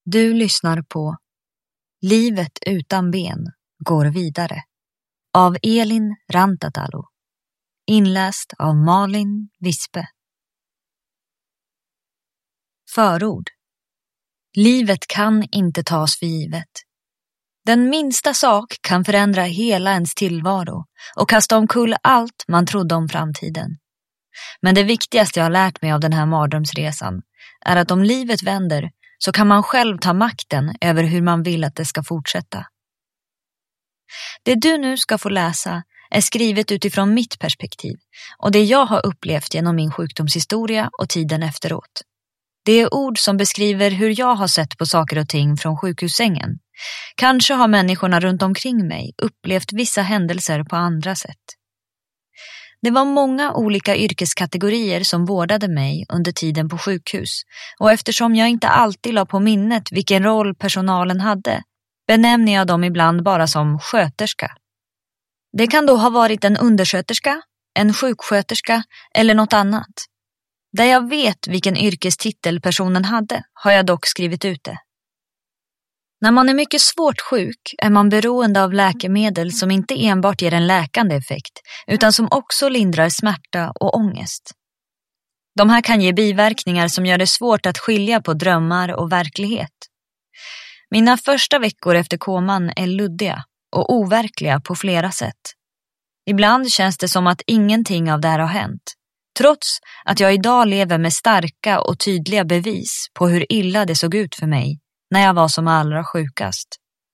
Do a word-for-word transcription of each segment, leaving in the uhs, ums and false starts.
Du lyssnar på Livet utan ben går vidare av Elin Rantatalo. Inläst av Malin Vispe. Förord. Livet kan inte tas för givet. Den minsta sak kan förändra hela ens tillvaro och kasta omkull allt man trodde om framtiden. Men det viktigaste jag har lärt mig av den här mardrömsresan är att om livet vänder så kan man själv ta makten över hur man vill att det ska fortsätta. Det du nu ska få läsa är skrivet utifrån mitt perspektiv och det jag har upplevt genom min sjukdomshistoria och tiden efteråt. Det är ord som beskriver hur jag har sett på saker och ting från sjukhussängen. Kanske har människorna runt omkring mig upplevt vissa händelser på andra sätt. Det var många olika yrkeskategorier som vårdade mig under tiden på sjukhus och eftersom jag inte alltid la på minnet vilken roll personalen hade benämner jag dem ibland bara som sköterska. Det kan då ha varit en undersköterska, en sjuksköterska eller något annat. Där jag vet vilken yrkestitel personen hade har jag dock skrivit ut det. När man är mycket svårt sjuk är man beroende av läkemedel som inte enbart ger en läkande effekt utan som också lindrar smärta och ångest. De här kan ge biverkningar som gör det svårt att skilja på drömmar och verklighet. Mina första veckor efter koman är luddiga och overkliga på flera sätt. Ibland känns det som att ingenting av det här har hänt, trots att jag idag lever med starka och tydliga bevis på hur illa det såg ut för mig när jag var som allra sjukast.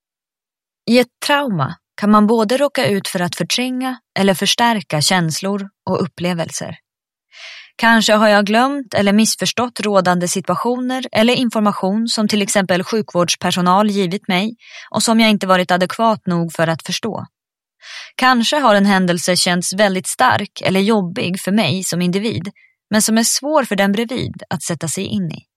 I ett trauma kan man både råka ut för att förtränga eller förstärka känslor och upplevelser. Kanske har jag glömt eller missförstått rådande situationer eller information som till exempel sjukvårdspersonal givit mig och som jag inte varit adekvat nog för att förstå. Kanske har en händelse känts väldigt stark eller jobbig för mig som individ, men som är svår för den bredvid att sätta sig in i.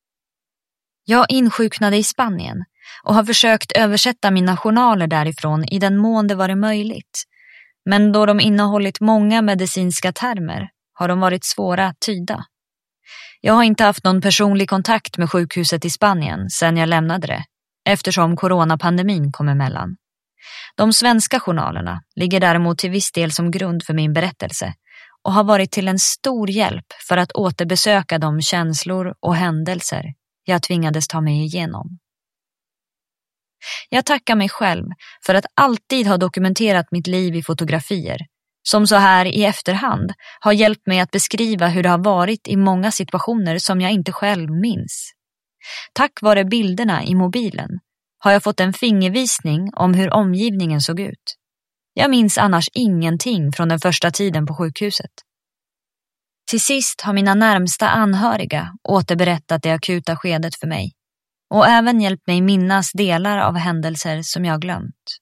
Jag insjuknade i Spanien och har försökt översätta mina journaler därifrån i den mån det varit möjligt. Men då de innehållit många medicinska termer har de varit svåra att tyda. Jag har inte haft någon personlig kontakt med sjukhuset i Spanien sedan jag lämnade det, eftersom coronapandemin kom emellan. De svenska journalerna ligger däremot till viss del som grund för min berättelse och har varit till en stor hjälp för att återbesöka de känslor och händelser jag tvingades ta mig igenom. Jag tackar mig själv för att alltid ha dokumenterat mitt liv i fotografier, som så här i efterhand har hjälpt mig att beskriva hur det har varit i många situationer som jag inte själv minns. Tack vare bilderna i mobilen har jag fått en fingervisning om hur omgivningen såg ut. Jag minns annars ingenting från den första tiden på sjukhuset. Till sist har mina närmsta anhöriga återberättat det akuta skedet för mig och även hjälpt mig minnas delar av händelser som jag glömt.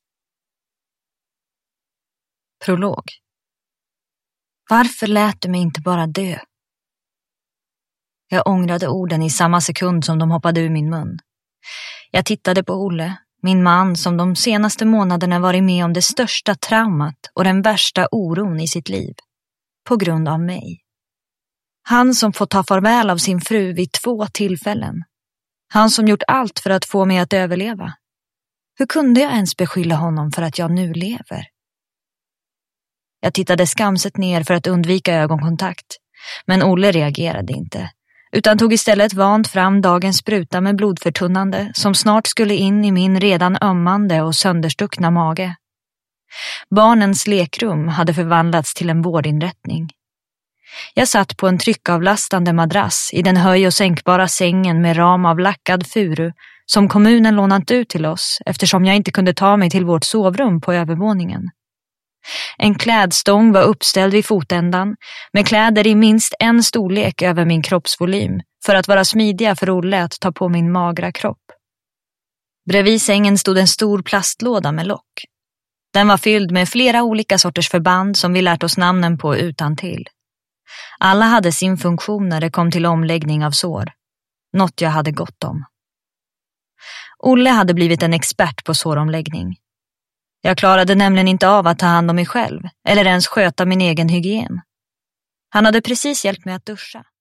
Prolog. Varför lät du mig inte bara dö? Jag ångrade orden i samma sekund som de hoppade ur min mun. Jag tittade på Olle, min man som de senaste månaderna varit med om det största traumat och den värsta oron i sitt liv. På grund av mig. Han som fått ta farväl av sin fru vid två tillfällen. Han som gjort allt för att få mig att överleva. Hur kunde jag ens beskylla honom för att jag nu lever? Jag tittade skamset ner för att undvika ögonkontakt. Men Olle reagerade inte. Utan tog istället vant fram dagens spruta med blodförtunnande som snart skulle in i min redan ömmande och sönderstuckna mage. Barnens lekrum hade förvandlats till en vårdinrättning. Jag satt på en tryckavlastande madrass i den höj- och sänkbara sängen med ram av lackad furu som kommunen lånat ut till oss eftersom jag inte kunde ta mig till vårt sovrum på övervåningen. En klädstång var uppställd vid fotändan med kläder i minst en storlek över min kroppsvolym för att vara smidiga för Olle att ta på min magra kropp. Bredvid sängen stod en stor plastlåda med lock. Den var fylld med flera olika sorters förband som vi lärt oss namnen på utantill. Alla hade sin funktion när det kom till omläggning av sår. Något jag hade gott om. Olle hade blivit en expert på såromläggning. Jag klarade nämligen inte av att ta hand om mig själv eller ens sköta min egen hygien. Han hade precis hjälpt mig att duscha.